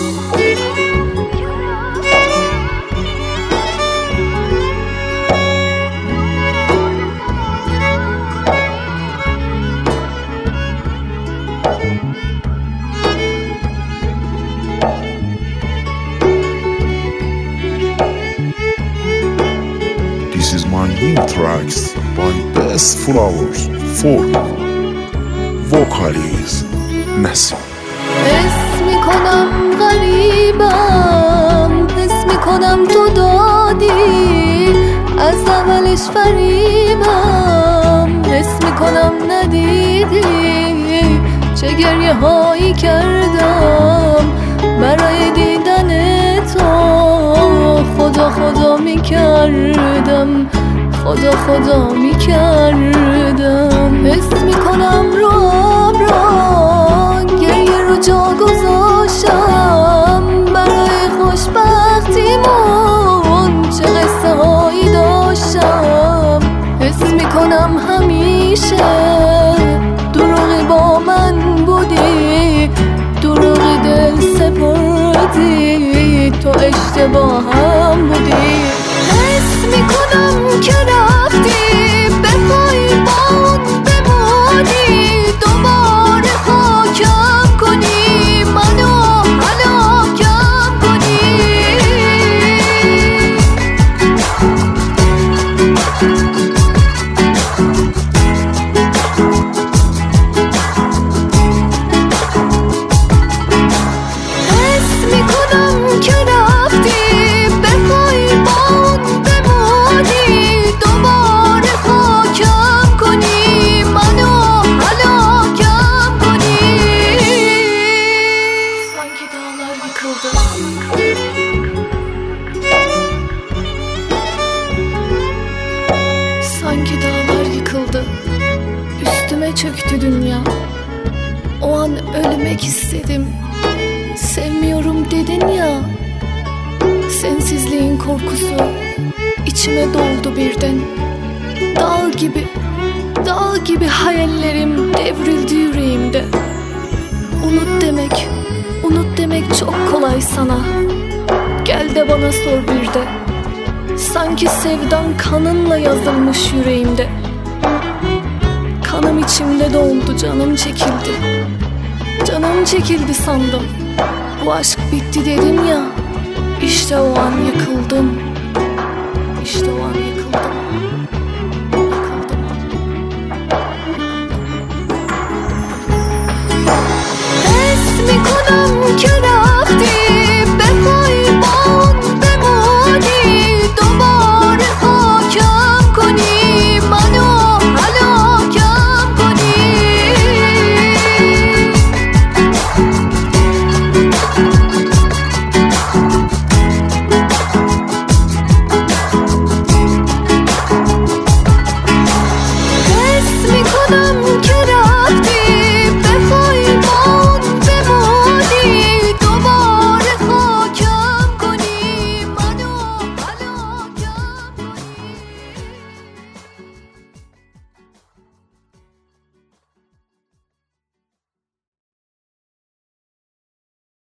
This is my new tracks by Best Flowers for vocalist نسیم. حس میکنم غریبم، حس میکنم تو دادی، از اولش فریبم، حس میکنم ندیدی چه گریه هایی کردم برای دیدن تو. خدا خدا میکردم، خدا خدا میکردم. حس میکنم رو آبران گریه رو جا گذاشتم برای خوشبختیمون، چه قصه هایی داشتم. حس میکنم همیشه دروغی با من بودی، دروغی دل سپردی، تو اشتباهم بودی. حس میکنم که رفتی بخوای باون بمونی، دوباره خاکم کنی، منو هلاکم کنی. حس میکنم که رفتی بخوای باون بمونی، دوباره خاکم کنی، منو هلاکم کنی. Sanki dağlar yıkıldı. Sanki dağlar yıkıldı, üstüme çöktü dünya. O an ölmek istedim, sevmiyorum dedin ya. Sensizliğin korkusu içime doldu birden. Dağ gibi hayallerim devrildi yüreğimde. Unut demek çok kolay sana. Gel de bana sor bir de. Sanki sevdan kanınla yazılmış yüreğimde. Kanım içimde doldu, canım çekildi. Canım çekildi sandım. Bu aşk bitti dedim ya. İşte o an yıkıldım. İşte o an yıkıldım.